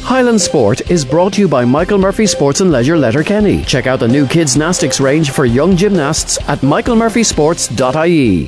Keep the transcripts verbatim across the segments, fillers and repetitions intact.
Highland Sport is brought to you by Michael Murphy Sports and Leisure Letterkenny. Check out the new kids' Nastics range for young gymnasts at michael murphy sports dot I E.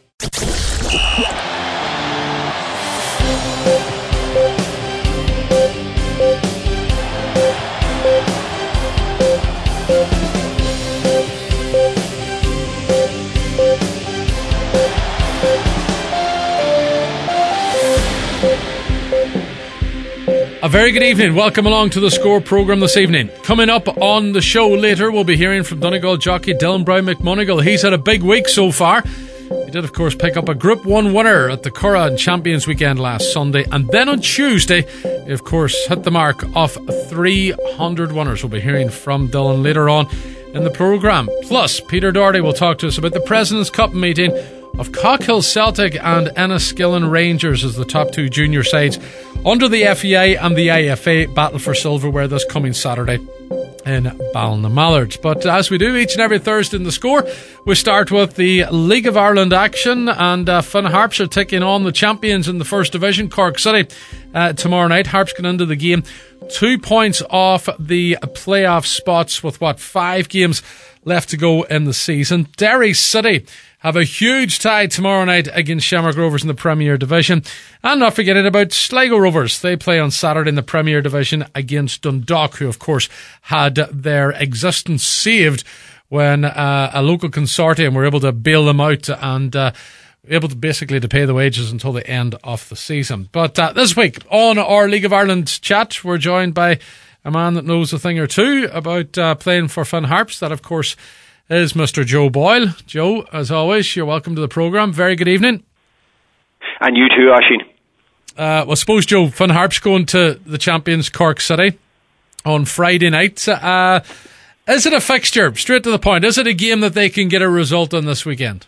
A very good evening. Welcome along to the Score programme this evening. Coming up on the show later, we'll be hearing from Donegal jockey Dylan Brown McMonagle. He's had a big week so far. He did, of course, pick up a Group one winner at the Curragh Champions Weekend last Sunday. And then on Tuesday, he, of course, hit the mark of three hundred winners. We'll be hearing from Dylan later on in the programme. Plus, Peter Doherty will talk to us about the President's Cup meeting of Cockhill Celtic and Enniskillen Rangers as the top two junior sides under the F E I and the I F A battle for silverware this coming Saturday in Ballinamallard. But as we do each and every Thursday in the Score, we start with the League of Ireland action, and uh, Finn Harps are taking on the champions in the First Division, Cork City, uh, tomorrow night. Harps get into the game two points off the playoff spots with, what, five games left to go in the season. Derry City have a huge tie tomorrow night against Shamrock Rovers in the Premier Division. And not forgetting about Sligo Rovers. They play on Saturday in the Premier Division against Dundalk, who of course had their existence saved when uh, a local consortium were able to bail them out and uh, able to basically to pay the wages until the end of the season. But uh, this week on our League of Ireland chat, we're joined by a man that knows a thing or two about uh, playing for Finn Harps. That of course is Mister Joe Boyle. Joe, as always, you're welcome to the programme. Very good evening. And you too, Oisín. Uh, well, suppose, Joe, Finn Harps going to the champions Cork City on Friday night. Uh, is it a fixture? Straight to the point. Is it a game that they can get a result on this weekend?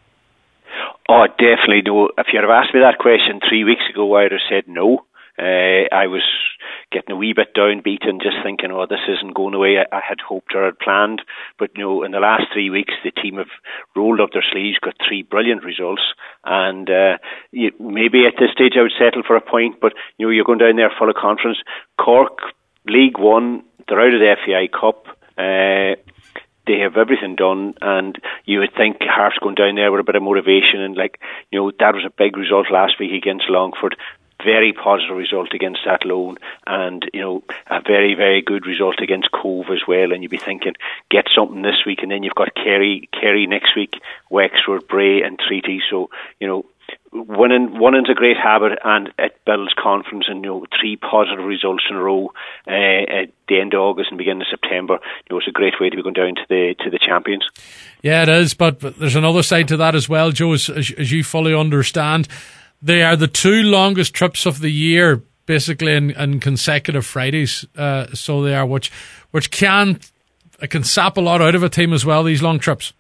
Oh, definitely no. If you'd have asked me that question three weeks ago, I would have said no. Uh, I was getting a wee bit downbeaten, just thinking, oh, this isn't going the way I, I had hoped or had planned. But, you know, in the last three weeks, the team have rolled up their sleeves, got three brilliant results. And uh, you, maybe at this stage I would settle for a point, but, you know, you're going down there full of confidence. Cork, League One, they're out of the F E I Cup. Uh, they have everything done, and you would think Harps going down there with a bit of motivation. And, like, you know, that was a big result last week against Longford. Very positive result against Athlone, and you know, a very very good result against Cove as well. And you'd be thinking, get something this week, and then you've got Kerry, Kerry next week, Wexford, Bray, and Treaty. So you know, winning winning's a great habit, and it builds confidence. And you know, three positive results in a row uh, at the end of August and beginning of September. You know, it's a great way to be going down to the to the champions. Yeah, it is. But, but there's another side to that as well, Joe, as, as you fully understand. They are the two longest trips of the year, basically in, in consecutive Fridays. Uh, so they are, which which can it can sap a lot out of a team as well, these long trips.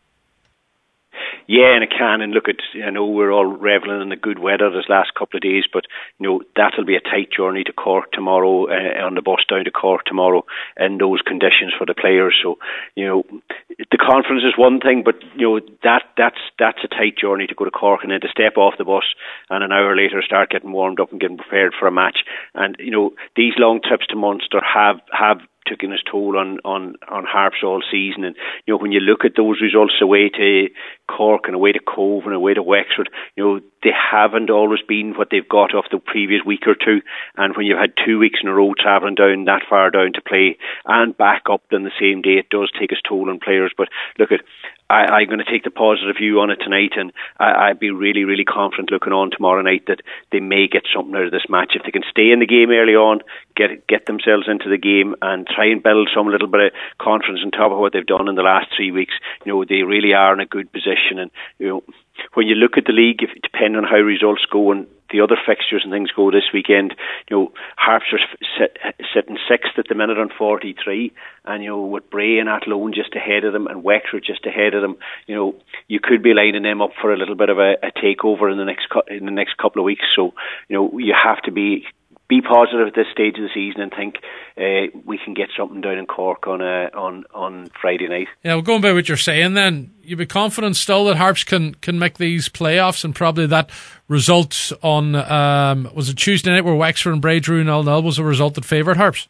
Yeah, and it can. And look, at I know we're all revelling in the good weather this last couple of days, but you know that'll be a tight journey to Cork tomorrow, uh, on the bus down to Cork tomorrow in those conditions for the players. So you know the conference is one thing, but you know that that's that's a tight journey to go to Cork and then to step off the bus and an hour later start getting warmed up and getting prepared for a match. And you know these long trips to Munster have have taken its toll on, on, on Harps all season. And you know when you look at those results away to Cork and away to Cove and away to Wexford, you know they haven't always been what they've got off the previous week or two. And when you've had two weeks in a row travelling down that far down to play and back up on the same day, it does take its toll on players. But look at I, I'm going to take the positive view on it tonight, and I, I'd be really, really confident looking on tomorrow night that they may get something out of this match. If they can stay in the game early on, get get themselves into the game and try and build some little bit of confidence on top of what they've done in the last three weeks, you know, they really are in a good position. And, you know, when you look at the league, if, depending on how results go and the other fixtures and things go this weekend, you know, Harps are sit, sitting sixth at the minute on forty-three, and you know, with Bray and Athlone just ahead of them and Wexford just ahead of them, you know, you could be lining them up for a little bit of a, a takeover in the next in the next couple of weeks. So, you know, you have to be be positive at this stage of the season and think uh, we can get something down in Cork on uh, on on Friday night. Yeah, well, going by what you're saying, then you'd be confident still that Harps can can make these playoffs, and probably that result on um, was it Tuesday night where Wexford and Bray drew nil nil was a result that favoured Harps.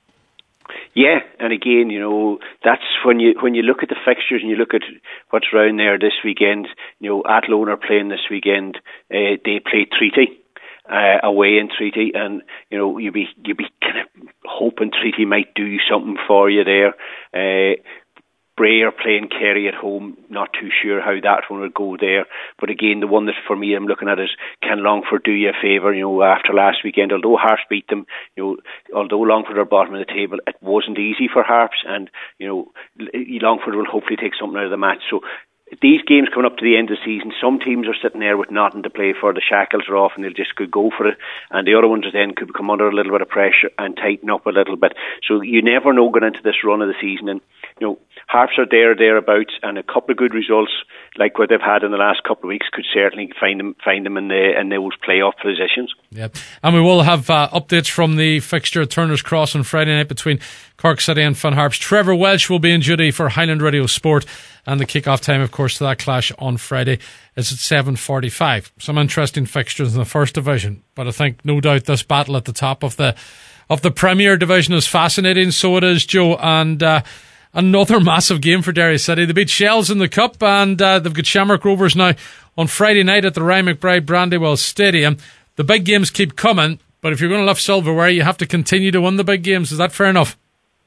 Yeah, and again, you know, that's when you when you look at the fixtures and you look at what's around there this weekend. You know, Athlone are playing this weekend. Uh, they play Treaty uh, away in Treaty, and you know, you'd be you'd be kind of hoping Treaty might do something for you there. Uh, Bray are playing Kerry at home. Not too sure how that one would go there. But again, the one that for me I'm looking at is, can Longford do you a favour? You know, after last weekend, although Harps beat them, you know, although Longford are bottom of the table, it wasn't easy for Harps, and you know, Longford will hopefully take something out of the match. So these games coming up to the end of the season, some teams are sitting there with nothing to play for. The shackles are off and they'll just could go for it, and the other ones then could come under a little bit of pressure and tighten up a little bit. So you never know going into this run of the season. And you know, Harps are there, thereabouts, and a couple of good results like what they've had in the last couple of weeks could certainly find them find them in the in those playoff positions. Yeah, and we will have uh, updates from the fixture at Turner's Cross on Friday night between Cork City and Finn Harps. Trevor Welch will be in duty for Highland Radio Sport, and the kick-off time, of course, to that clash on Friday is at seven forty-five. Some interesting fixtures in the First Division, but I think no doubt this battle at the top of the of the Premier Division is fascinating. So it is, Joe, and uh, another massive game for Derry City. They beat Shells in the Cup, and uh, they've got Shamrock Rovers now on Friday night at the Ryan McBride Brandywell Stadium. The big games keep coming, but if you're going to lift silverware, you have to continue to win the big games. Is that fair enough?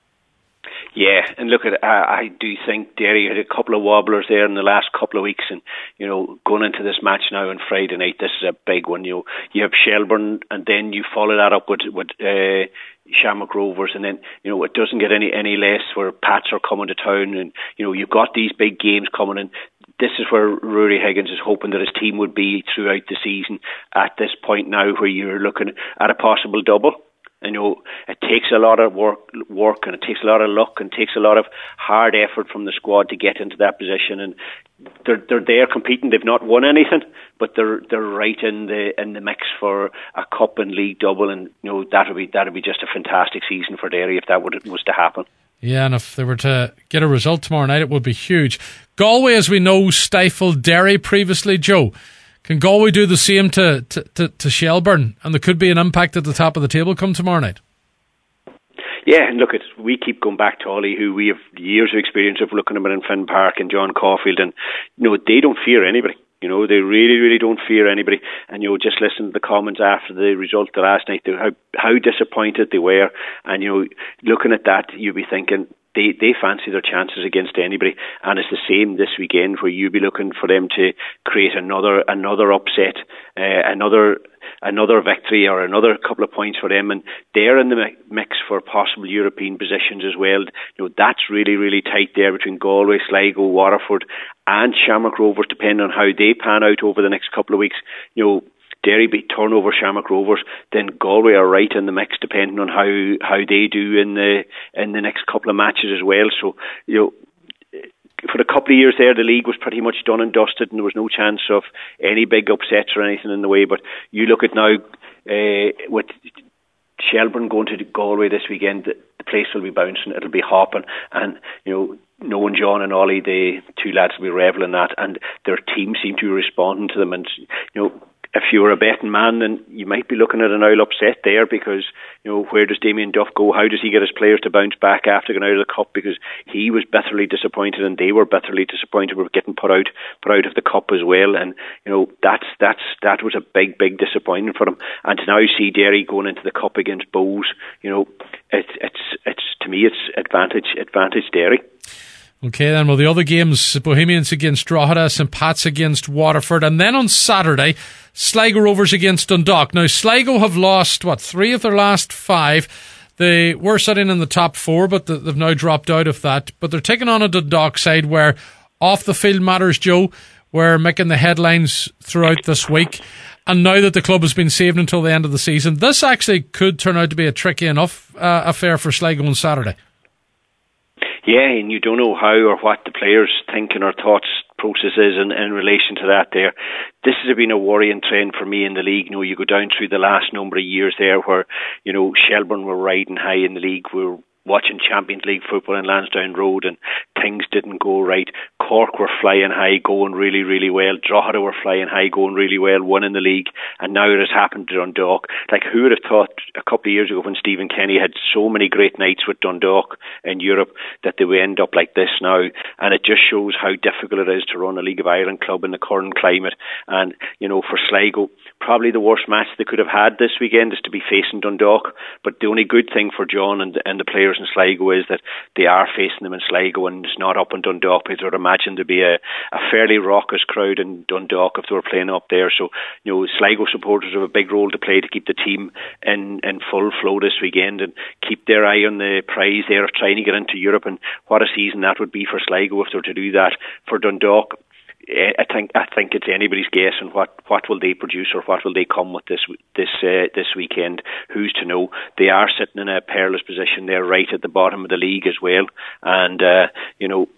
Yeah, and look, at I, I do think Derry had a couple of wobblers there in the last couple of weeks, and you know, going into this match now on Friday night, this is a big one. You know, you have Shelburne, and then you follow that up with with uh, Shamrock Rovers, and then you know it doesn't get any any less where Pats are coming to town, and you know you've got these big games coming in. This is where Rory Higgins is hoping that his team would be throughout the season. At this point now, where you're looking at a possible double. You know, it takes a lot of work, work, and it takes a lot of luck, and it takes a lot of hard effort from the squad to get into that position. And they're they're there competing. They've not won anything, but they're they're right in the in the mix for a cup and league double. And you know that would be that would be just a fantastic season for Derry if that would, was to happen. Yeah, and if they were to get a result tomorrow night, it would be huge. Galway, as we know, stifled Derry previously, Joe. Can Galway do the same to, to, to, to Shelburne? And there could be an impact at the top of the table come tomorrow night. Yeah, and look, it's, we keep going back to Ollie, who we have years of experience of looking at him in Finn Park, and John Caulfield, and you know they don't fear anybody. You know, they really, really don't fear anybody. And you know, just listen to the comments after the result of last night, how how disappointed they were. And you know, looking at that, you'd be thinking, They they fancy their chances against anybody, and it's the same this weekend where you'll be looking for them to create another another upset, uh, another another victory or another couple of points for them, and they're in the mix for possible European positions as well. You know that's really really tight there between Galway, Sligo, Waterford, and Shamrock Rovers, depending on how they pan out over the next couple of weeks. You know. Derry beat Turnover, Shamrock Rovers, then Galway are right in the mix depending on how, how they do in the in the next couple of matches as well. So, you know, for a couple of years there, the league was pretty much done and dusted, and there was no chance of any big upsets or anything in the way. But you look at now, uh, with Shelburne going to Galway this weekend, the, the place will be bouncing, it'll be hopping, and you know, knowing John and Ollie, the two lads will be reveling that, and their team seem to be responding to them, and you know. If you were a betting man, then you might be looking at an oil upset there, because you know, where does Damien Duff go? How does he get his players to bounce back after going out of the cup? Because he was bitterly disappointed, and they were bitterly disappointed with getting put out put out of the cup as well. And you know, that's that's that was a big big disappointment for him. And to now see Derry going into the cup against Bows, you know, it's it's it's to me it's advantage advantage Derry. Okay, then, well, the other games, Bohemians against Drogheda, Saint Pat's against Waterford, and then on Saturday, Sligo Rovers against Dundalk. Now, Sligo have lost, what, three of their last five. They were sitting in the top four, but they've now dropped out of that. But they're taking on a Dundalk side where off-the-field matters, Joe, were making the headlines throughout this week. And now that the club has been saved until the end of the season, this actually could turn out to be a tricky enough uh, affair for Sligo on Saturday. Yeah, and you don't know how or what the players' thinking or thoughts process is in, in relation to that there. This has been a worrying trend for me in the league. You know, you go down through the last number of years there where, you know, Shelbourne were riding high in the league. We were watching Champions League football in Lansdowne Road and things didn't go right. Cork were flying high, going really, really well. Drogheda were flying high, going really well, winning the league. And now it has happened to Dundalk. Like, who would have thought a couple of years ago when Stephen Kenny had so many great nights with Dundalk in Europe that they would end up like this now? And it just shows how difficult it is to run a League of Ireland club in the current climate. And, you know, for Sligo, probably the worst match they could have had this weekend is to be facing Dundalk. But the only good thing for John and, and the players in Sligo is that they are facing them in Sligo and it's not up in Dundalk, because I would imagine there'd be a, a fairly raucous crowd in Dundalk if they were playing up there. So, you know, Sligo supporters have a big role to play to keep the team in, in full flow this weekend and keep their eye on the prize there of trying to get into Europe. And what a season that would be for Sligo if they were to do that. For Dundalk, I think I think it's anybody's guess on what, what will they produce or what will they come with this this uh, this weekend. Who's to know? They are sitting in a perilous position. They're right at the bottom of the league as well, and uh, you know,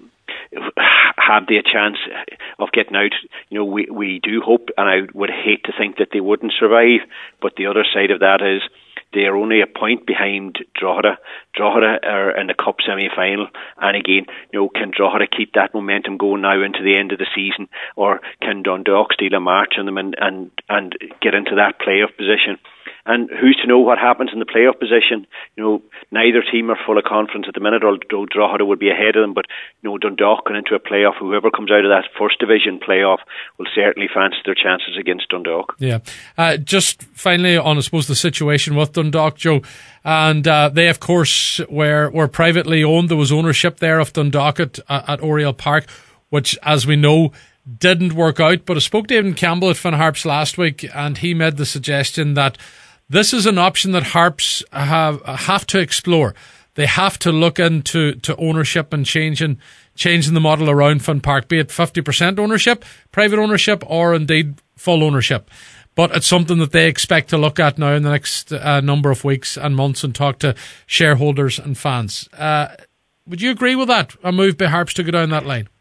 have they a chance of getting out? You know, we we do hope, and I would hate to think that they wouldn't survive. But the other side of that is, they are only a point behind Drogheda. Drogheda are in the Cup semi-final. And again, you know, can Drogheda keep that momentum going now into the end of the season? Or can Dundalk steal a march on them and, and, and get into that playoff position? And who's to know what happens in the playoff position? You know, neither team are full of confidence at the minute, although Drogheda would be ahead of them. But, you know, Dundalk going into a playoff, whoever comes out of that first division playoff will certainly fancy their chances against Dundalk. Yeah. Uh, just finally on, I suppose, the situation with Dundalk, Joe. And uh, they, of course, were, were privately owned. There was ownership there of Dundalk at, at Oriel Park, which, as we know, didn't work out. But I spoke to Aidan Campbell at Finn Harps last week, and he made the suggestion that this is an option that Harps have have to explore. They have to look into to ownership and changing changing the model around Finn Park, be it fifty percent ownership, private ownership, or indeed full ownership. But it's something that they expect to look at now in the next uh, number of weeks and months and talk to shareholders and fans. Uh, would you agree with that, a move by Harps to go down that line?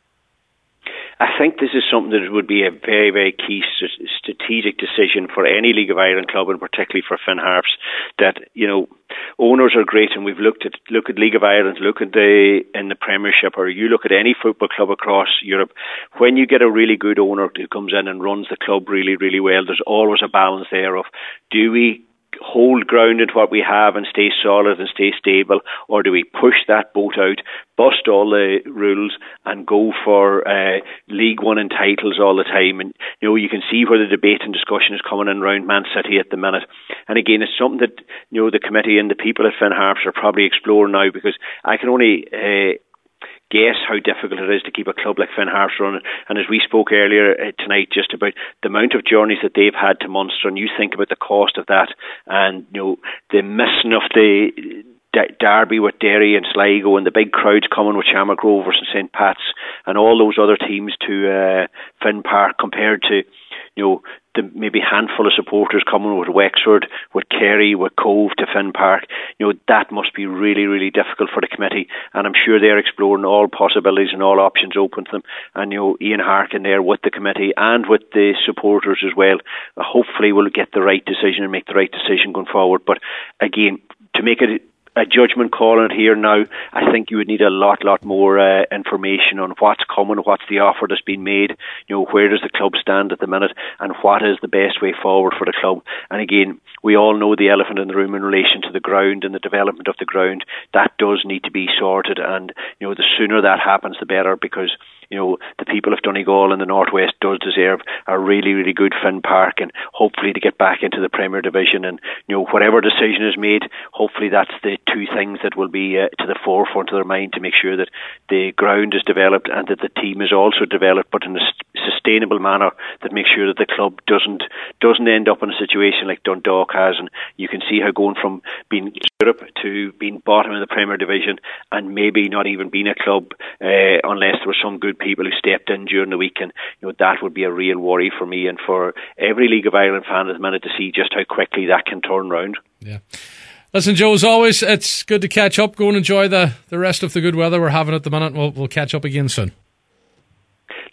I think this is something that would be a very, very key st- strategic decision for any League of Ireland club, and particularly for Finn Harps. That, you know, owners are great, and we've looked at look at League of Ireland, look at the in the Premiership, or you look at any football club across Europe. When you get a really good owner who comes in and runs the club really, really well, there's always a balance there of, do we hold ground in what we have and stay solid and stay stable, or do we push that boat out, bust all the rules and go for uh, League One and titles all the time? And, you know, you can see where the debate and discussion is coming in around Man City at the minute. And again, it's something that, you know, the committee and the people at Finn Harps are probably exploring now, because I can only uh, guess how difficult it is to keep a club like Finn Harps running. And as we spoke earlier uh, tonight just about the amount of journeys that they've had to Munster, and you think about the cost of that, and, you know, the missing of the D- Derby with Derry and Sligo, and the big crowds coming with Shamrock Rovers and Saint Pat's and all those other teams to uh, Finn Park, compared to, you know, the maybe handful of supporters coming with Wexford, with Kerry, with Cove to Finn Park. You know, that must be really, really difficult for the committee, and I'm sure they're exploring all possibilities and all options open to them. And, you know, Ian Harkin there with the committee and with the supporters as well, uh, hopefully will get the right decision and make the right decision going forward. But again, to make it a judgment call on it here now, I think you would need a lot, lot more uh, information on what's coming, what's the offer that's been made, you know, where does the club stand at the minute, and what is the best way forward for the club. And again, we all know the elephant in the room in relation to the ground and the development of the ground. That does need to be sorted, and, you know, the sooner that happens, the better, because, you know, the people of Donegal and the Northwest does deserve a really, really good Finn Park, and hopefully to get back into the Premier Division. And, you know, whatever decision is made, hopefully that's the two things that will be uh, to the forefront of their mind, to make sure that the ground is developed and that the team is also developed, but in a sustainable manner that makes sure that the club doesn't doesn't end up in a situation like Dundalk has. And you can see how going from being Europe to being bottom in the Premier Division and maybe not even being a club uh, unless there were some good people who stepped in during the weekend, you know, that would be a real worry for me and for every League of Ireland fan at the minute, to see just how quickly that can turn round. Yeah. Listen, Joe, as always, it's good to catch up. Go and enjoy the, the rest of the good weather we're having at the minute. We'll, we'll catch up again soon.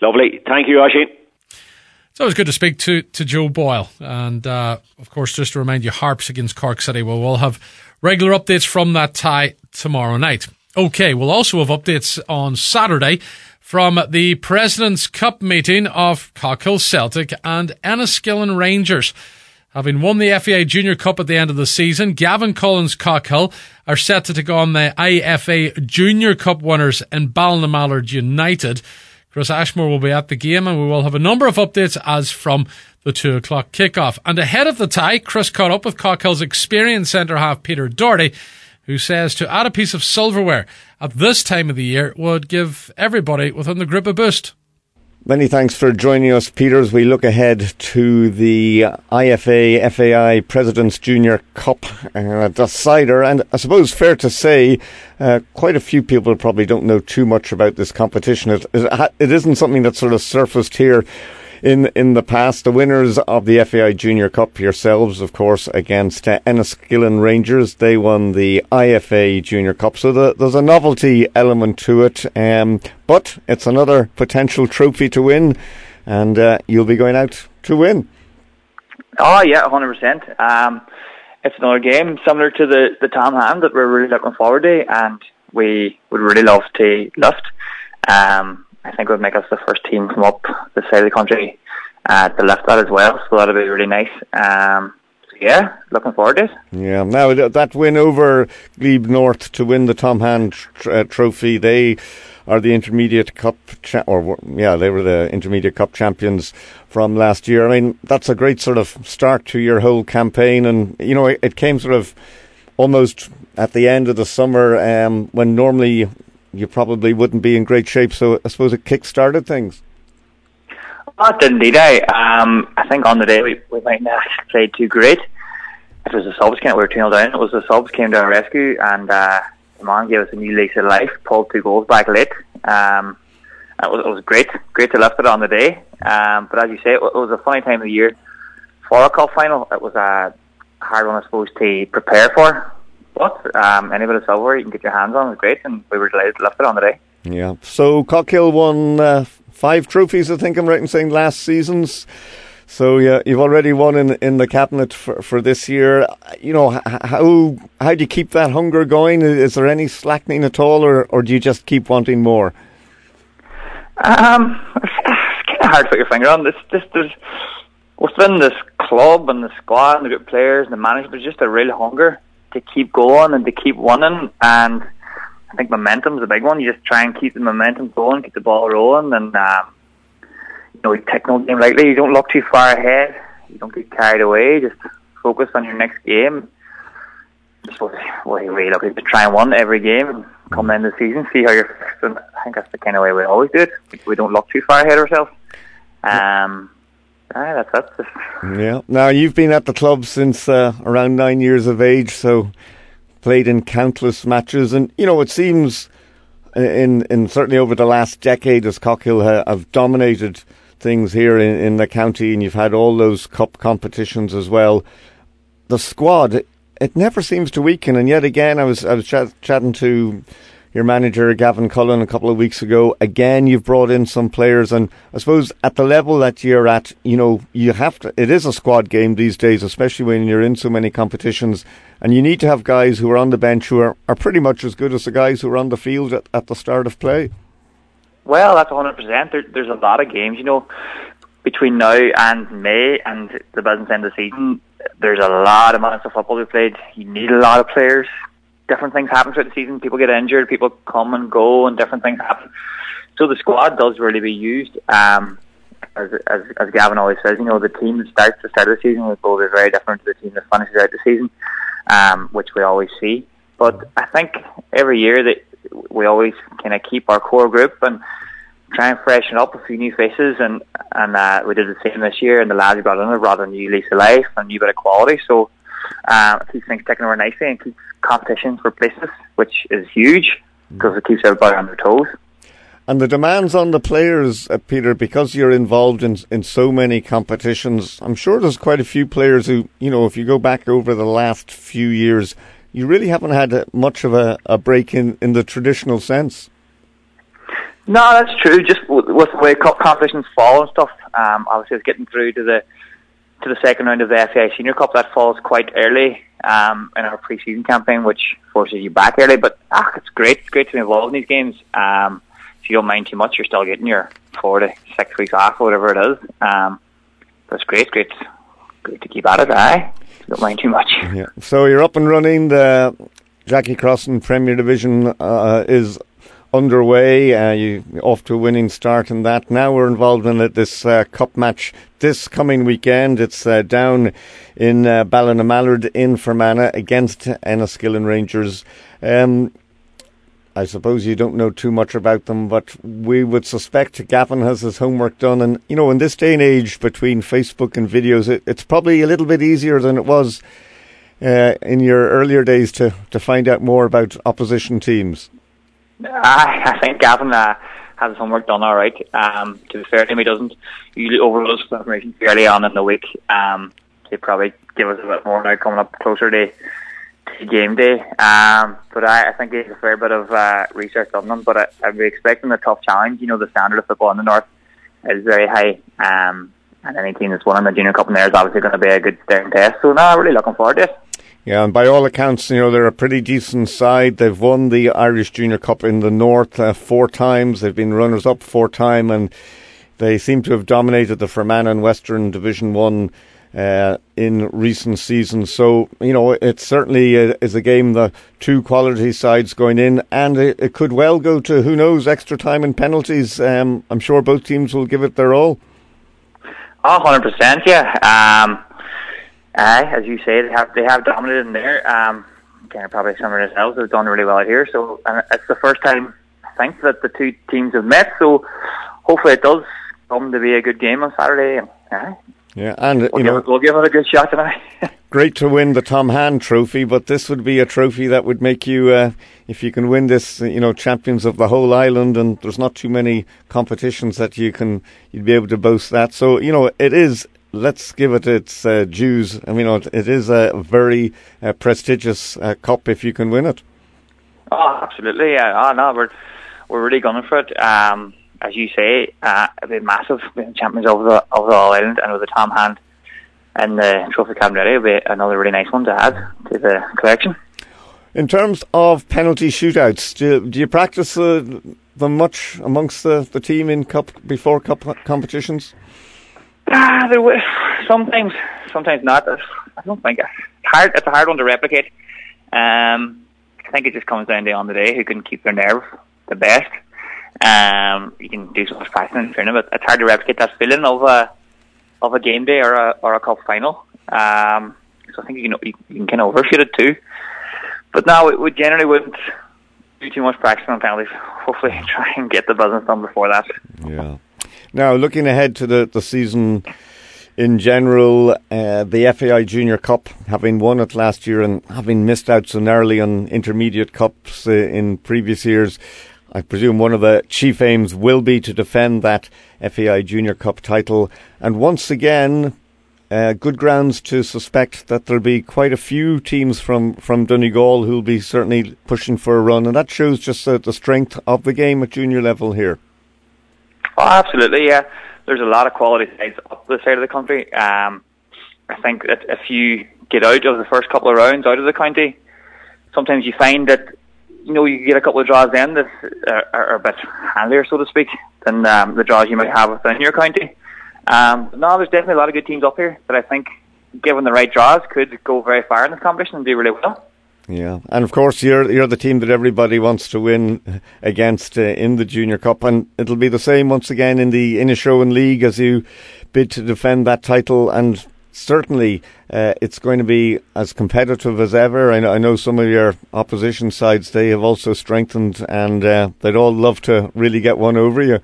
Lovely. Thank you, Oisin. It's always good to speak to, to Joe Boyle. And, uh, of course, just to remind you, Harps against Cork City. Well, we'll have regular updates from that tie tomorrow night. OK, we'll also have updates on Saturday from the President's Cup meeting of Cockhill Celtic and Enniskillen Rangers. Having won the F A I Junior Cup at the end of the season, Gavin Collins Cockhill are set to take on the I F A Junior Cup winners in Ballynamallard United. Chris Ashmore will be at the game, and we will have a number of updates as from the two o'clock kickoff. And ahead of the tie, Chris caught up with Cockhill's experienced centre-half Peter Doherty, who says to add a piece of silverware at this time of the year would give everybody within the group a boost. Many thanks for joining us, Peter, as we look ahead to the I F A F A I President's Junior Cup uh, decider. And I suppose fair to say uh, quite a few people probably don't know too much about this competition. It, it, it isn't something that sort of surfaced here in in the past. The winners of the F A I Junior Cup, yourselves, of course, against uh, Enniskillen Rangers. They won the I F A Junior Cup, so the, there's a novelty element to it. Um, but it's another potential trophy to win, and uh, you'll be going out to win. Oh yeah, one hundred percent. Um, it's another game similar to the the Tom Hand that we're really looking forward to, and we would really love to lift. Um, I think it would make us the first team from up the side of the country uh, to lift that as well, so that'll be really nice. Um, so yeah, looking forward to it. Yeah, now that win over Glebe North to win the Tom Hand tr- uh, trophy, they are the Intermediate Cup, cha- or yeah, they were the Intermediate Cup champions from last year. I mean, that's a great sort of start to your whole campaign, and you know, it, it came sort of almost at the end of the summer um, when normally you probably wouldn't be in great shape, so I suppose it kick-started things. Oh, it did indeed. I, um, I think on the day we, we might not have played too great. It was the subs came, we were two nil down. It was the subs came to our rescue, and uh, the man gave us a new lease of life, pulled two goals back late. Um, it, was, it was great, great to lift it on the day. Um, but as you say, it, it was a funny time of the year for a cup final. It was a hard one, I suppose, to prepare for. But um, any bit of silver you can get your hands on is great, and we were delighted to lift it on the day. Yeah. So Cockhill won uh, five trophies, I think I'm right in saying, last seasons. So yeah, you've already won in in the cabinet for, for this year. You know, how how do you keep that hunger going? Is there any slackening at all, or, or do you just keep wanting more? Um, it's, it's kind of hard to put your finger on. This, this, there's within this club and the squad and the good players and the management, there's just a real hunger to keep going and to keep winning, and I think momentum's a big one. You just try and keep the momentum going, keep the ball rolling, and um, you know, you take no game lightly. You don't look too far ahead. You don't get carried away. Just focus on your next game. Just what we really look at to try and win every game and come in the season, see how you're fixed. And I think that's the kind of way we always do it. We don't look too far ahead of ourselves. Um, Aye, that's it. Yeah. Now, you've been at the club since uh, around nine years of age, so played in countless matches. And, you know, it seems in in certainly over the last decade as Cockhill ha- have dominated things here in, in the county, and you've had all those cup competitions as well. The squad, it, it never seems to weaken. And yet again, I was, I was ch- chatting to your manager, Gavin Cullen, a couple of weeks ago. Again, you've brought in some players, and I suppose at the level that you're at, you know, you have to, it is a squad game these days, especially when you're in so many competitions, and you need to have guys who are on the bench who are, are pretty much as good as the guys who are on the field at, at the start of play. Well, that's one hundred percent. There, there's a lot of games, you know, between now and May and the business end of the season. There's a lot of minutes of football we played. You need a lot of players. Different things happen throughout the season. People get injured, people come and go, and different things happen. So the squad does really be used. Um, as, as as Gavin always says, you know, the team that starts the start of the season will be very different to the team that finishes out the season, um, which we always see. But I think every year that we always kind of keep our core group and try and freshen up a few new faces, and and uh, we did the same this year. And the lads we brought in have brought a new lease of life, a new bit of quality. So uh, it keeps things ticking over nicely and keeps competition for places, which is huge because it keeps everybody on their toes. And the demands on the players, uh, Peter, because you're involved in in so many competitions, I'm sure there's quite a few players who, you know, if you go back over the last few years, you really haven't had a, much of a, a break in, in the traditional sense. No, that's true. Just with, with the way cup competitions fall and stuff, um, obviously it's getting through to the to the second round of the F A I Senior Cup. That falls quite early um, in our pre-season campaign, which forces you back early. But ah, it's great. It's great to be involved in these games. Um, if you don't mind too much, you're still getting your four to six weeks off or whatever it is. Um, but it's great. Great. Great to keep at it. Aye. If you don't mind too much. Yeah. So you're up and running. The Jackie Crossan Premier Division uh, is underway. Uh, you off to a winning start in that. Now we're involved in it, this uh, cup match this coming weekend. It's uh, down in uh, Ballinamallard in Fermanagh against Enniskillen Rangers. Um, I suppose you don't know too much about them, but we would suspect Gavin has his homework done. And, you know, in this day and age between Facebook and videos, it, it's probably a little bit easier than it was uh, in your earlier days to, to find out more about opposition teams. I, I think Gavin uh, has his homework done all right. Um, to be fair to him, he doesn't usually overload us with information fairly on in the week. Um, he'd probably give us a bit more now coming up closer to, to game day. Um, but I, I think he has a fair bit of uh, research on them. But I, I'd be expecting a tough challenge. You know, the standard of football in the north is very high. Um, and any team that's won in the Junior Cup in there is obviously going to be a good staring test. So, no, I'm really looking forward to it. Yeah, and by all accounts, you know, they're a pretty decent side. They've won the Irish Junior Cup in the North uh, four times. They've been runners-up four times, and they seem to have dominated the Fermanagh and Western Division one uh, in recent seasons. So, you know, it certainly uh, is a game, the two quality sides going in, and it, it could well go to, who knows, extra time and penalties. Um, I'm sure both teams will give it their all. Oh, one hundred percent, yeah. Um Uh, as you say, they have they have dominated in there. Um, again, probably some of themselves have done really well out here. So and it's the first time I think that the two teams have met. So hopefully it does come to be a good game on Saturday. And, uh, yeah, and we'll you give know, it, we'll give it a good shot tonight. Great to win the Tom Hand Trophy, but this would be a trophy that would make you, uh, if you can win this, you know, champions of the whole island. And there's not too many competitions that you can you'd be able to boast that. So you know, it is. Let's give it its uh, dues. I mean, it is a very uh, prestigious uh, cup if you can win it. Oh, absolutely. Yeah. Oh, no, we're we're really gunning for it. Um, as you say, uh, it'll be massive. Being champions of the of the All Ireland, and with the Tom Hand and the Trophy Cabinet, it'll be another really nice one to add to the collection. In terms of penalty shootouts, do, do you practice uh, them much amongst the, the team in cup before cup competitions? Ah, there was sometimes, sometimes not. I don't think it's hard. It's a hard one to replicate. Um, I think it just comes down to on the day who can keep their nerve the best. Um, you can do so much practicing and training, but it's hard to replicate that feeling of a of a game day or a or a cup final. Um, so I think you can you, you can kind of overshoot it too. But no, we, we generally wouldn't do too much practicing on penalties. Hopefully, try and get the business done before that. Yeah. Now, looking ahead to the, the season in general, uh, the F A I Junior Cup, having won it last year and having missed out so narrowly on intermediate cups uh, in previous years, I presume one of the chief aims will be to defend that F A I Junior Cup title. And once again, uh, good grounds to suspect that there'll be quite a few teams from, from Donegal who'll be certainly pushing for a run. And that shows just uh, the strength of the game at junior level here. Oh, absolutely, yeah. There's a lot of quality sides up this side of the country. Um, I think that if you get out of the first couple of rounds out of the county, sometimes you find that, you know, you get a couple of draws then that are, are a bit handier, so to speak, than um, the draws you might have within your county. Um, no, there's definitely a lot of good teams up here that I think, given the right draws, could go very far in this competition and do really well. Yeah, and of course you're you're the team that everybody wants to win against uh, in the Junior Cup, and it'll be the same once again in the Inishowen League as you bid to defend that title, and certainly uh, it's going to be as competitive as ever. I know, I know some of your opposition sides, they have also strengthened, and uh, they'd all love to really get one over you.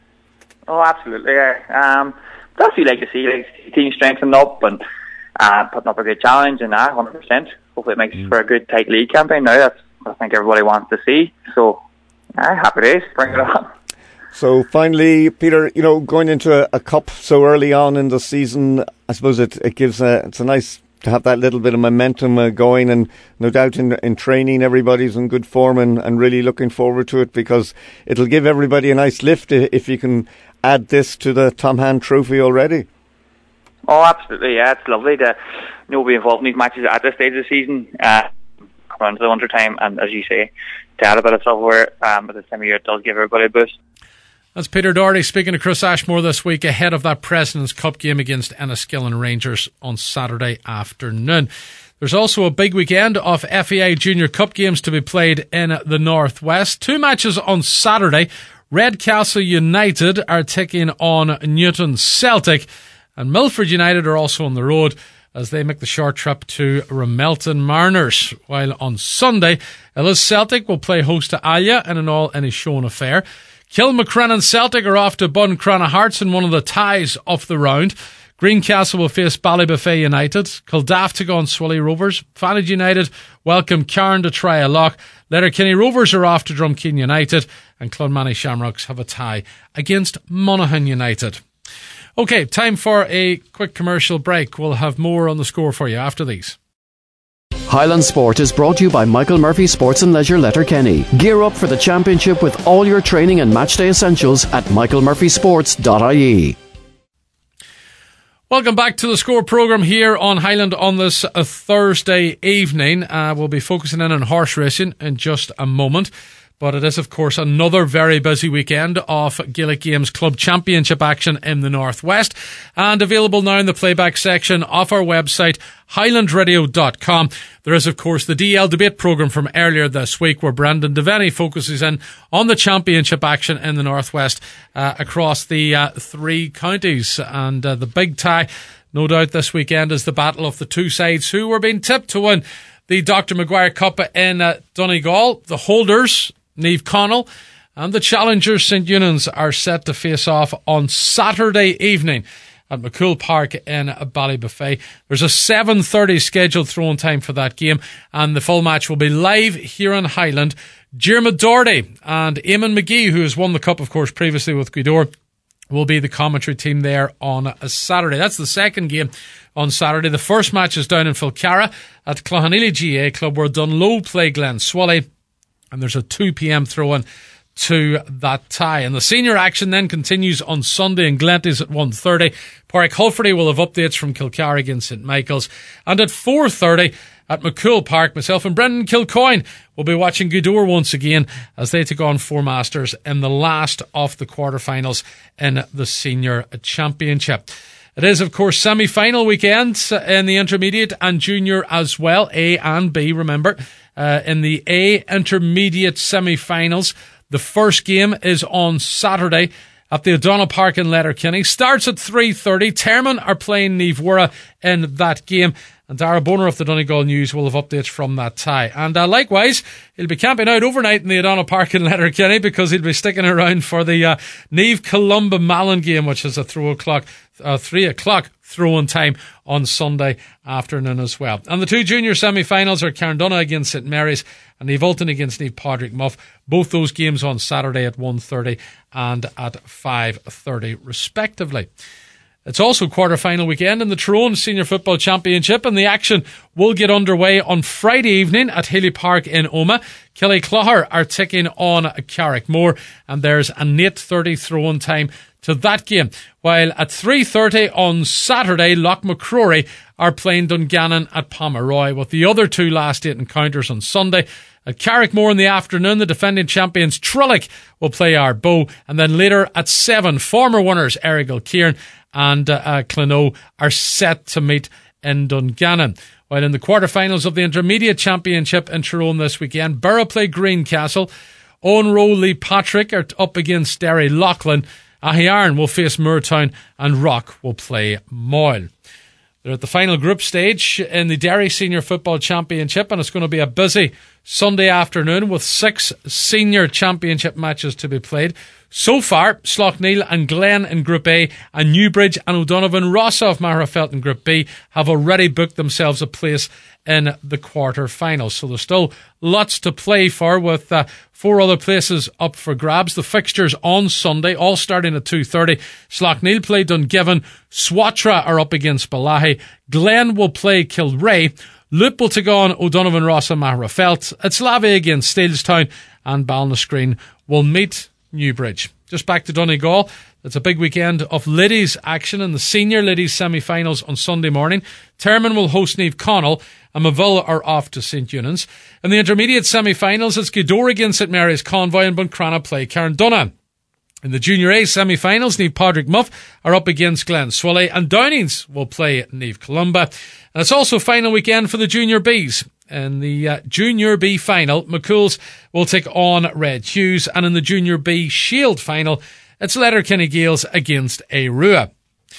Oh, absolutely, yeah. Um, that's what you like to see, like teams strengthening up and uh, putting up a good challenge, and that uh, one hundred percent. Hopefully it makes mm. for a good tight league campaign now. That's what I think everybody wants to see. So, uh, happy days. Bring it on. So finally, Peter, you know, going into a, a cup so early on in the season, I suppose it, it gives a, it's a nice to have that little bit of momentum uh, going, and no doubt in in training everybody's in good form, and, and really looking forward to it, because it'll give everybody a nice lift if you can add this to the Tom Hand Trophy already. Oh, absolutely, yeah, it's lovely to you know, be involved in these matches at this stage of the season, uh, coming into the winter time, and as you say, to add a bit of silverware um, at this time of year, it does give everybody a boost. That's Peter Doherty speaking to Chris Ashmore this week ahead of that President's Cup game against Enniskillen Rangers on Saturday afternoon. There's also a big weekend of F A I Junior Cup games to be played in the Northwest. Two matches on Saturday. Redcastle United are taking on Newton Celtic, and Milford United are also on the road as they make the short trip to Ramelton Mariners. While on Sunday, Ellis Celtic will play host to Alya in an all-Inishowen affair. Kilmacrennan Celtic are off to Buncrana Hearts in one of the ties of the round. Greencastle will face Ballybuffet United. Kildare take on Swilly Rovers. Fanage United welcome Cairn to Trialoch. Letterkenny Rovers are off to Drumkeen United. And Clonmany Shamrocks have a tie against Monaghan United. Okay, time for a quick commercial break. We'll have more on the score for you after these. Highland Sport is brought to you by Michael Murphy Sports and Leisure Letterkenny. Gear up for the championship with all your training and matchday essentials at michael murphy sports dot I E. Welcome back to the Score programme here on Highland on this uh, Thursday evening. Uh, we'll be focusing in on horse racing in just a moment. But it is, of course, another very busy weekend of Gaelic Games Club Championship action in the Northwest, and available now in the playback section of our website, highland radio dot com. There is, of course, the D L debate programme from earlier this week, where Brendan Devaney focuses in on the championship action in the Northwest uh, across the uh, three counties. And uh, the big tie, no doubt, this weekend is the battle of the two sides who were being tipped to win the Doctor Maguire Cup in uh, Donegal. The holders, Niamh Connell, and the challengers, St Eunan's, are set to face off on Saturday evening at McCool Park in Ballybuffet. There's a seven thirty scheduled throw-in time for that game, and the full match will be live here on Highland. Diarmuid Doherty and Eamon McGee, who has won the Cup, of course, previously with Gweedore, will be the commentary team there on a Saturday. That's the second game on Saturday. The first match is down in Filcara at Cloughaneely G A Club, where Dunloe play Glen Swilly. And there's a two p.m. throw-in to that tie. And the senior action then continues on Sunday in Glenties at one thirty. Pádraig Hulferty will have updates from Kilcarrig and St Michael's. And at four thirty at McCool Park, myself and Brendan Kilcoyne will be watching Gweedore once again as they take on Four Masters in the last of the quarterfinals in the Senior Championship. It is, of course, semi-final weekend in the intermediate and junior as well, A and B, remember. Uh, in the A intermediate semi-finals, the first game is on Saturday at the O'Donnell Park in Letterkenny. Starts at three thirty. Termon are playing Niamh Worra in that game. And Dara Boner of the Donegal News will have updates from that tie. And uh, likewise, he'll be camping out overnight in the O'Donnell Park in Letterkenny, because he'll be sticking around for the uh, Niamh Columba Malin game, which is a throw o'clock, uh, three o'clock throw-in time on Sunday afternoon as well. And the two junior semi-finals are Carndonagh against St Mary's and Niamh Ultan against Niamh Padraig Muff. Both those games on Saturday at one thirty and at five thirty respectively. It's also quarter-final weekend in the Tyrone Senior Football Championship, and the action will get underway on Friday evening at Healy Park in Omagh. Killyclogher are taking on Carrickmore, and there's an eight thirty throw-in time to that game. While at three thirty on Saturday, Loch McCrory are playing Dungannon at Pomeroy, with the other two last eight encounters on Sunday. At Carrickmore in the afternoon, the defending champions Trullick will play Arboe, and then later at seven, former winners Errigal Kieran and uh, uh, Clonaux are set to meet in Dungannon. While in the quarterfinals of the Intermediate Championship in Tyrone this weekend, Borough play Greencastle, Owen Rowe Lee Patrick are up against Derry Loughlin, Ahiarn will face Moortown, and Rock will play Moyle. They're at the final group stage in the Derry Senior Football Championship, and it's going to be a busy Sunday afternoon with six senior championship matches to be played. So far, Slaughtneil and Glen in Group A and Newbridge and O'Donovan Rossa of Magherafelt in Group B have already booked themselves a place in the quarter-finals. So there's still lots to play for, with uh, four other places up for grabs. The fixtures on Sunday, all starting at two thirty. Slaughtneil play Dungiven. Swatra are up against Balahi. Glen will play Kilray. Loop will take on O'Donovan Rossa and Magherafelt. It's Lavey against Steelstown, and Ballinascreen will meet Newbridge. Just back to Donegal. It's a big weekend of ladies action in the senior ladies semi-finals on Sunday morning. Termon will host Neve Connell, and Maville are off to Saint Eunan's. In the intermediate semi-finals, it's Gweedore against Saint Mary's Convoy, and Buncrana play Carndonagh. In the Junior A semi-finals, Neve Padraig Muff are up against Glen Swilly, and Downings will play Neve Columba. And it's also final weekend for the Junior Bs. In the uh, Junior B final, McCool's will take on Red Hughes, and in the Junior B Shield final, it's Letterkenny Gales against Arua.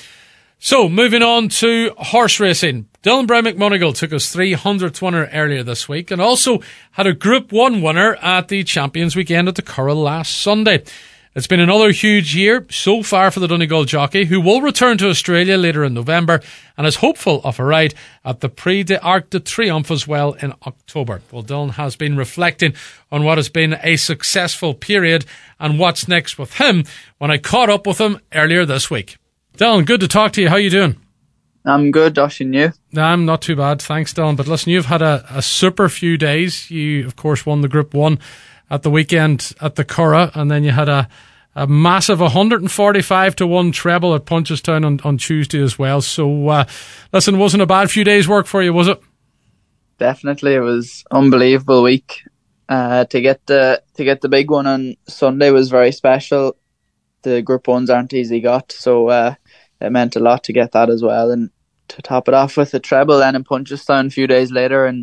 So, moving on to horse racing. Dylan Brown McMonagle took his three hundredth winner earlier this week, and also had a Group one winner at the Champions Weekend at the Curragh last Sunday. It's been another huge year so far for the Donegal jockey, who will return to Australia later in November and is hopeful of a ride at the Prix d'Arc de Triomphe as well in October. Well, Dylan has been reflecting on what has been a successful period and what's next with him when I caught up with him earlier this week. Dylan, good to talk to you. How are you doing? I'm good, Josh, and you? I'm not too bad, thanks, Dylan. But listen, you've had a, a super few days. You, of course, won the Group one at the weekend at the Curragh, and then you had a, a massive one hundred forty-five to one treble at Punchestown on, on Tuesday as well. So, uh, listen, wasn't a bad few days' work for you, was it? Definitely, it was unbelievable week. Uh, to get the to get the big one on Sunday was very special. The Group ones aren't easy got, so uh, it meant a lot to get that as well. And to top it off with the treble then in Punchestown a few days later, and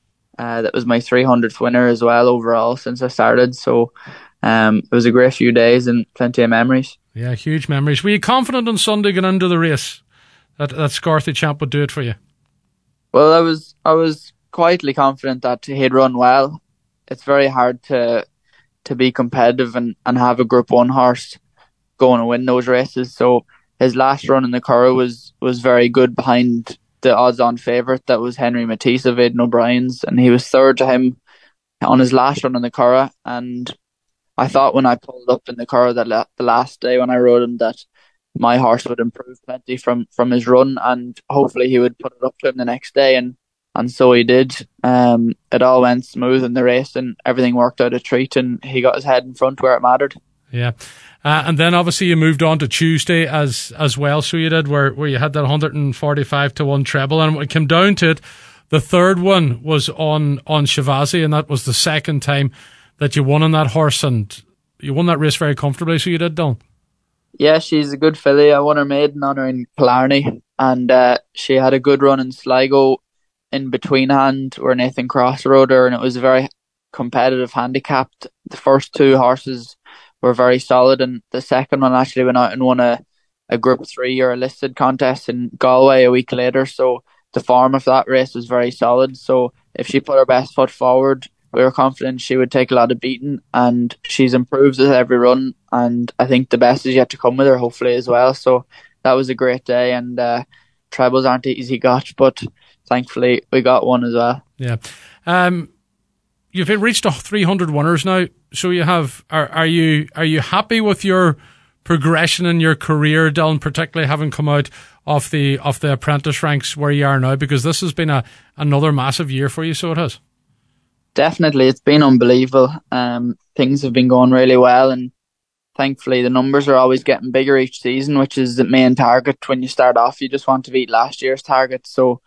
Uh, that was my three hundredth winner as well overall since I started. So um, it was a great few days and plenty of memories. Yeah, huge memories. Were you confident on Sunday going into the race that that Scarthy champ would do it for you? Well, I was I was quietly confident that he'd run well. It's very hard to to be competitive and, and have a Group one horse going and win those races. So his last run in the Curragh was, was very good behind the odds-on favourite that was Henry Matisse of Aidan O'Brien's, and he was third to him on his last run in the Curragh. And I thought when I pulled up in the Curragh that la- the last day when I rode him that my horse would improve plenty from, from his run, and hopefully he would put it up to him the next day, and, and so he did. Um, it all went smooth in the race and everything worked out a treat, and he got his head in front where it mattered. Yeah. Uh, and then obviously you moved on to Tuesday as as well, so you did, where, where you had that one hundred forty-five to one treble, and when it came down to it, the third one was on, on Shivazi, and that was the second time that you won on that horse, and you won that race very comfortably, so you did, Dylan. Yeah, she's a good filly. I won her maiden on her in Killarney, and uh, she had a good run in Sligo in between hand where Nathan Cross rode her, and it was a very competitive handicap. The first two horses were very solid, and the second one actually went out and won a, a Group three or a listed contest in Galway a week later, so the form of that race was very solid. So if she put her best foot forward, we were confident she would take a lot of beating, and she's improved with every run, and I think the best is yet to come with her, hopefully, as well. So that was a great day, and uh, trebles aren't easy got, but thankfully we got one as well. Yeah. Um, you've reached three hundred winners now. So you have, are, are you are you happy with your progression in your career, Dylan, particularly having come out of the of the apprentice ranks where you are now? Because this has been a another massive year for you, so it has. Definitely, it's been unbelievable. Um, things have been going really well, and thankfully the numbers are always getting bigger each season, which is the main target. When you start off, you just want to beat last year's target. So,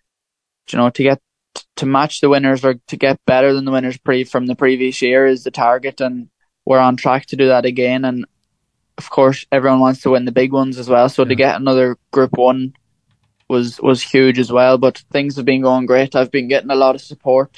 you know, to get to match the winners or to get better than the winners pre from the previous year is the target, and we're on track to do that again. And of course everyone wants to win the big ones as well, so yeah. To get another Group one was was huge as well. But things have been going great. I've been getting a lot of support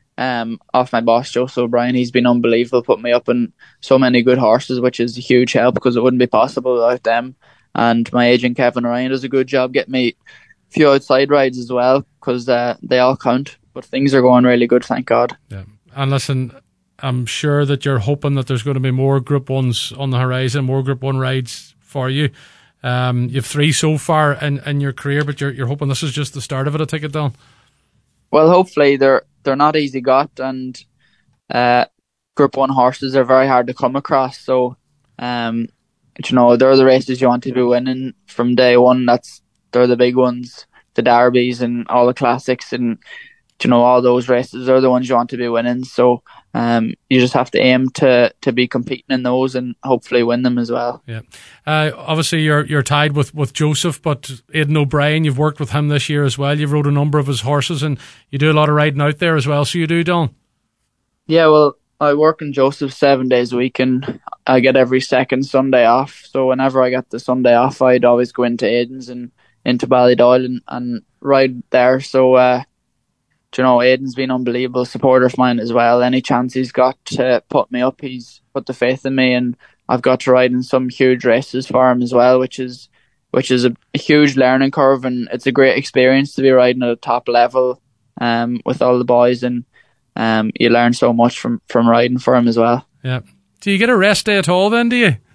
um off my boss Joseph O'Brien. He's been unbelievable, put me up in so many good horses, which is a huge help because it wouldn't be possible without them. And my agent Kevin Ryan does a good job getting me few outside rides as well, because uh, they all count. But things are going really good, thank God. Yeah, and listen, I'm sure that you're hoping that there's going to be more Group Ones on the horizon, more Group One rides for you. Um, you've three so far in, in your career, but you're you're hoping this is just the start of it, I take it, Dylan? Well, hopefully they're they're not easy got, and uh, Group One horses are very hard to come across. So, um, you know, they're the races you want to be winning from day one. That's they're the big ones, the derbies and all the classics, and you know, all those races are the ones you want to be winning. So um, you just have to aim to to be competing in those and hopefully win them as well. Yeah. Uh, obviously, you're you're tied with, with Joseph, but Aidan O'Brien, you've worked with him this year as well. You've rode a number of his horses, and you do a lot of riding out there as well. So you do, Dylan? Yeah, well, I work in Joseph seven days a week, and I get every second Sunday off. So whenever I get the Sunday off, I'd always go into Aidan's and into Ballydoyle and, and ride there. So. Uh, You know, Aidan's been an unbelievable supporter of mine as well. Any chance he's got to put me up, he's put the faith in me, and I've got to ride in some huge races for him as well, which is which is a, a huge learning curve, and it's a great experience to be riding at a top level um, with all the boys, and um, you learn so much from, from riding for him as well. Yeah. Do you get a rest day at all then, do you?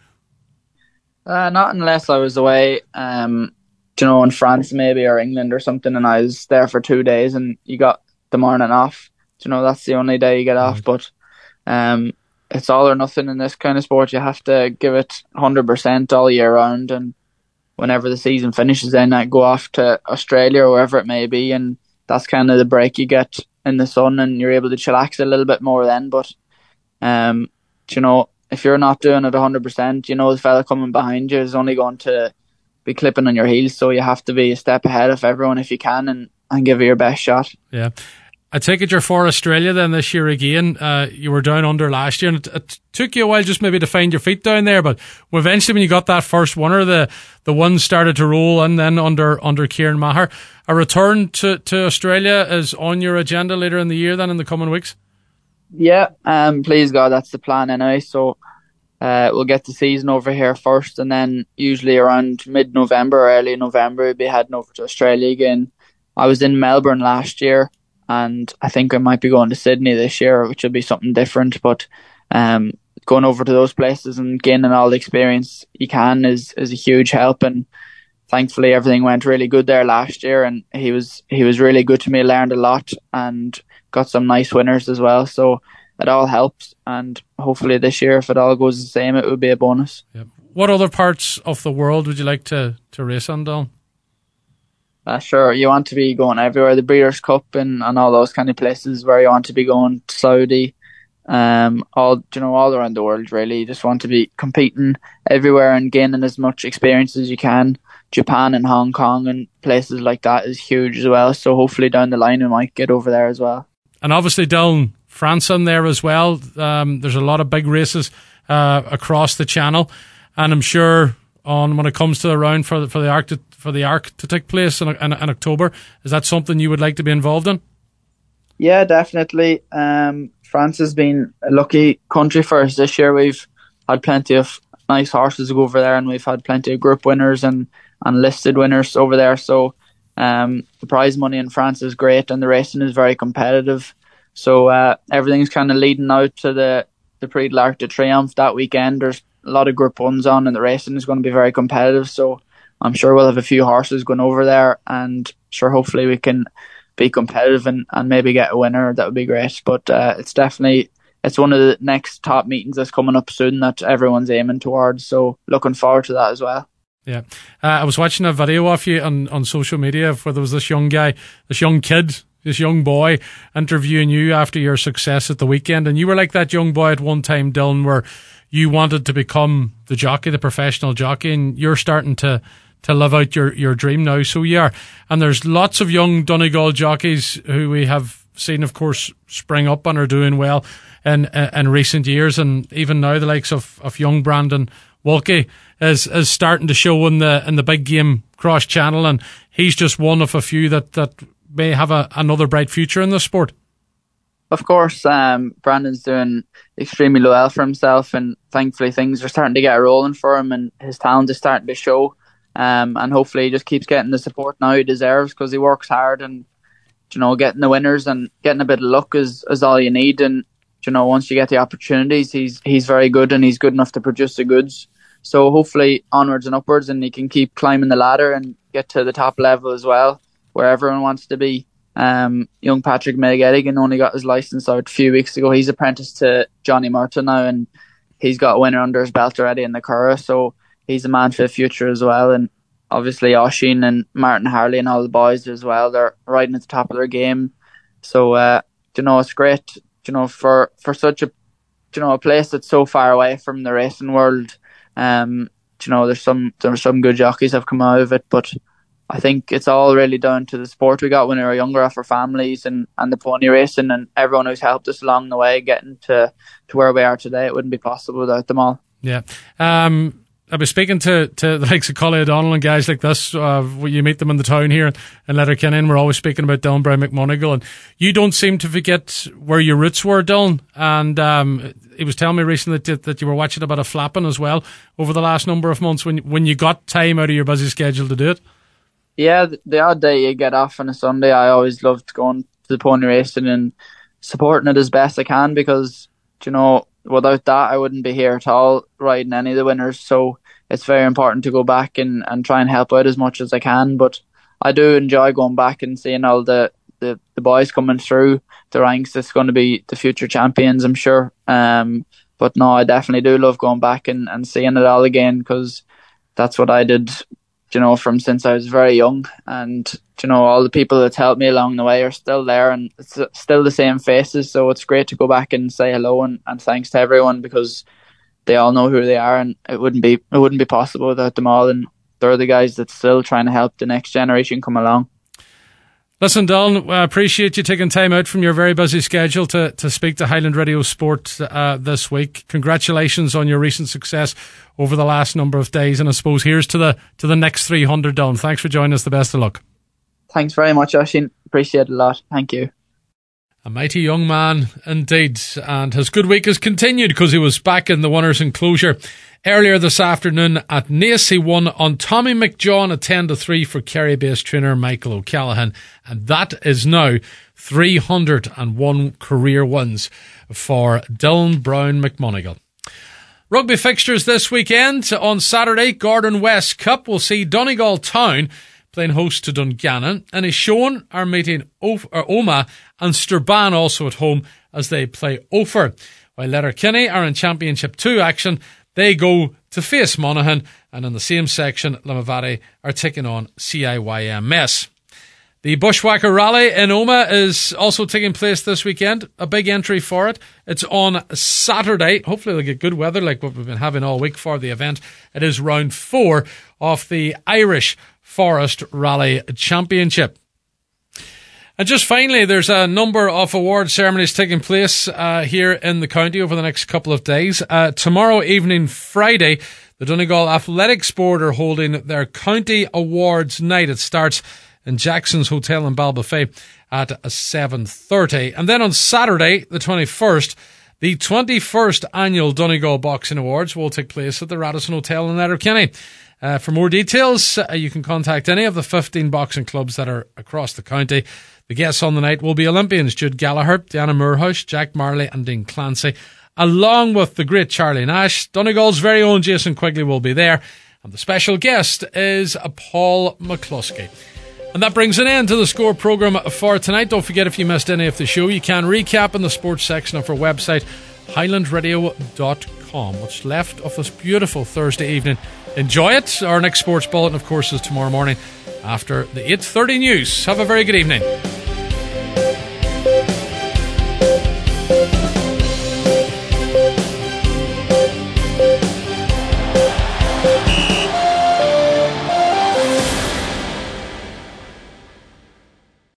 Uh, not unless I was away, um, you know, in France maybe or England or something, and I was there for two days, and you got the morning off. You know, that's the only day you get off. Right. But um, it's all or nothing in this kind of sport. You have to give it one hundred percent all year round, and whenever the season finishes, then I go off to Australia or wherever it may be, and that's kind of the break you get in the sun, and you're able to chillax a little bit more then. But um, you know, if you're not doing it one hundred percent, you know the fella coming behind you is only going to be clipping on your heels, so you have to be a step ahead of everyone if you can, and, and give it your best shot. Yeah. I take it you're for Australia then this year again. Uh, you were down under last year, and it, it took you a while just maybe to find your feet down there, but eventually when you got that first winner, the the ones started to roll, and then under under Kieran Maher. A return to, to Australia is on your agenda later in the year then, in the coming weeks? Yeah, um, please God, that's the plan anyway. So uh, we'll get the season over here first, and then usually around mid-November or early November we'll be heading over to Australia again. I was in Melbourne last year, and I think I might be going to Sydney this year, which will be something different. But um, going over to those places and gaining all the experience you can is, is a huge help. And thankfully, everything went really good there last year, and he was he was really good to me. Learned a lot and got some nice winners as well. So it all helps. And hopefully this year, if it all goes the same, it would be a bonus. Yep. What other parts of the world would you like to, to race on, Dylan? Uh, sure, you want to be going everywhere. The Breeders' Cup and, and all those kind of places where you want to be going. Saudi, um, all you know, all around the world. Really, you just want to be competing everywhere and gaining as much experience as you can. Japan and Hong Kong and places like that is huge as well. So hopefully down the line we might get over there as well. And obviously down France in there as well. Um, there's a lot of big races uh, across the channel, and I'm sure on when it comes to the round for the, for the Arc to, for the Arc to take place in, in, in October, is that something you would like to be involved in? Yeah, definitely. Um, France has been a lucky country for us this year. We've had plenty of nice horses go over there, and we've had plenty of group winners and, and listed winners over there. So um, the prize money in France is great, and the racing is very competitive. So uh, everything's kind of leading out to the, the Prix de l'Arc de Triomphe that weekend. There's a lot of group ones on, and the racing is going to be very competitive. So I'm sure we'll have a few horses going over there, and sure, hopefully we can be competitive and, and maybe get a winner. That would be great. But uh, it's definitely it's one of the next top meetings that's coming up soon that everyone's aiming towards. So looking forward to that as well. Yeah, uh, I was watching a video of you on, on social media where there was this young guy, this young kid, this young boy interviewing you after your success at the weekend, and you were like that young boy at one time, Dylan, where you wanted to become the jockey, the professional jockey, and you're starting to to live out your, your dream now. So you are. And there's lots of young Donegal jockeys who we have seen, of course, spring up and are doing well in in recent years, and even now the likes of, of young Brandon Wilkie is is starting to show in the in the big game cross channel, and he's just one of a few that, that may have a, another bright future in the sport. Of course, um, Brandon's doing extremely well for himself, and thankfully things are starting to get rolling for him, and his talent is starting to show. Um, and hopefully he just keeps getting the support now he deserves, because he works hard, and you know, getting the winners and getting a bit of luck is, is all you need. And, you know, once you get the opportunities, he's he's very good and he's good enough to produce the goods. So hopefully onwards and upwards, and he can keep climbing the ladder and get to the top level as well, where everyone wants to be. Um, young Patrick Megedigan only got his licence out a few weeks ago. He's apprenticed to Johnny Murta now, and he's got a winner under his belt already in the Curragh, so he's a man for the future as well. And obviously Oisín and Martin Harley and all the boys as well, they're riding at the top of their game. So uh, you know, it's great, you know, for, for such a you know a place that's so far away from the racing world. Um, you know, there's some there's some good jockeys have come out of it, but I think it's all really down to the support we got when we were younger, off our families and, and the pony racing and everyone who's helped us along the way getting to, to where we are today. It wouldn't be possible without them all. Yeah. Um, I was speaking to, to the likes of Collie O'Donnell and guys like this. Uh, you meet them in the town here in Letterkenny, and we're always speaking about Dylan Brown McMonagle. And you don't seem to forget where your roots were, Dylan. And um, he was telling me recently that, that you were watching a bit of flapping as well over the last number of months when when you got time out of your busy schedule to do it. Yeah, the odd day you get off on a Sunday, I always loved going to the pony racing and supporting it as best I can, because, you know, without that I wouldn't be here at all riding any of the winners. So it's very important to go back and, and try and help out as much as I can. But I do enjoy going back and seeing all the, the, the boys coming through the ranks. It's going to be the future champions, I'm sure. Um, but no, I definitely do love going back and, and seeing it all again, because that's what I did, you know, from since I was very young. And, you know, all the people that helped me along the way are still there, and it's still the same faces. So it's great to go back and say hello and, and thanks to everyone, because they all know who they are, and it wouldn't be it wouldn't be possible without them all. And they're the guys that's still trying to help the next generation come along. Listen, Dylan, I appreciate you taking time out from your very busy schedule to, to speak to Highland Radio Sport uh, this week. Congratulations on your recent success over the last number of days, and I suppose here's to the to the next three hundred, Dylan. Thanks for joining us. The best of luck. Thanks very much, Oisín. Appreciate it a lot. Thank you. A mighty young man indeed, and his good week has continued because he was back in the winners' enclosure earlier this afternoon at Naas. He won on Tommy McJohn at ten to three for Kerry-based trainer Michael O'Callaghan, and that is now three hundred one career wins for Dylan Brown McMonagle. Rugby fixtures this weekend. On Saturday, Gordon West Cup will see Donegal Town playing host to Dungannon, and Ishone are meeting o- Omagh and Strabane also at home as they play Ophir. While Letterkenny are in Championship two action, they go to face Monaghan, and in the same section, Limavady are taking on C I Y M S. The Bushwhacker Rally in Omagh is also taking place this weekend. A big entry for it. It's on Saturday. Hopefully they'll get good weather like what we've been having all week for the event. It is round four of the Irish Forest Rally Championship. And just finally, there's a number of award ceremonies taking place uh, here in the county over the next couple of days. Uh, tomorrow evening, Friday, the Donegal Athletics Board are holding their County Awards Night. It starts in Jackson's Hotel in Ballybofey at seven thirty. And then on Saturday, the twenty-first, the twenty-first Annual Donegal Boxing Awards will take place at the Radisson Hotel in Letterkenny. Uh, for more details, uh, you can contact any of the fifteen boxing clubs that are across the county. The guests on the night will be Olympians Jude Gallagher, Diana Moorhouse, Jack Marley and Dean Clancy, along with the great Charlie Nash. Donegal's very own Jason Quigley will be there, and the special guest is Paul McCluskey. And that brings an end to the Score programme for tonight. Don't forget, if you missed any of the show, you can recap in the sports section of our website, highland radio dot com. What's left of this beautiful Thursday evening. Enjoy it. Our next sports bulletin, of course, is tomorrow morning after the eight thirty news. Have a very good evening.